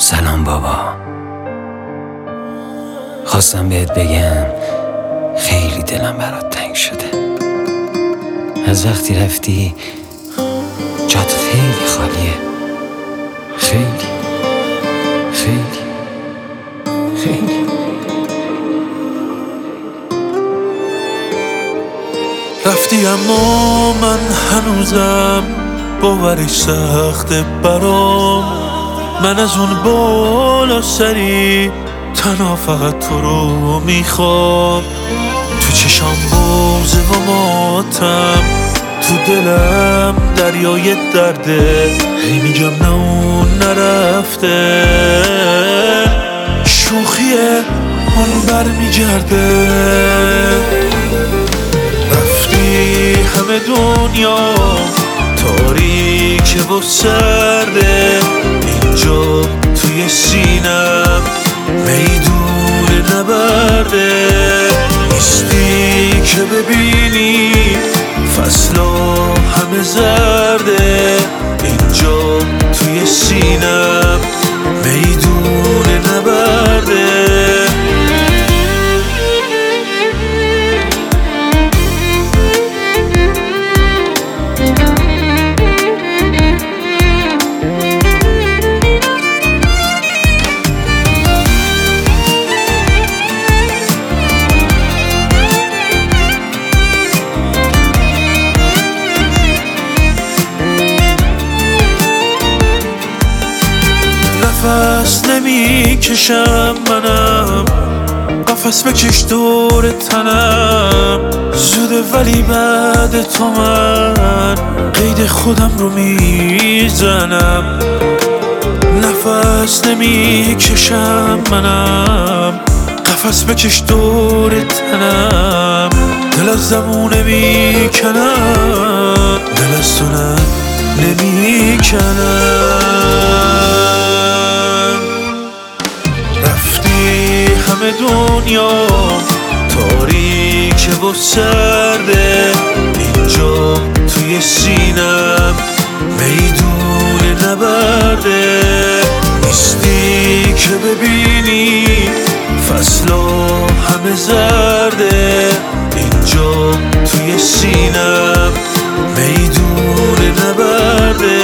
سلام بابا، خواستم بهت بگم خیلی دلم برات تنگ شده. از وقتی رفتی جات خیلی خالیه، خیلی خیلی خیلی. رفتی اما من هنوزم باورش سخته برام. من از اون بالا سری تنها فقط تو رو میخوام. تو چشام بغضه و ماتم، تو دلم دریای درده. هی میگم نه اون نرفته، شوخیه اون برمیگرده. رفتی همه دنیا تاریکه و سرده، اینجا توی سینم میدون نبرده. نیستی که ببینی فصلا همه زرده، اینجا توی سینم میدون نبرده. نفس نمی کشم منم، قفس بکش دور تنم. زوده ولی بعد تو من قید خودم رو میزنم. نفس نمی کشم منم، قفس بکش دور تنم. دل از زمونه میکنم، دل از تو نمیکنم. رفتی همه دنیا تاریکه و سرده، اینجا توی سینم میدون نبرده. نیستی که ببینی فصلا همه زرده، اینجا توی سینم میدون نبرده.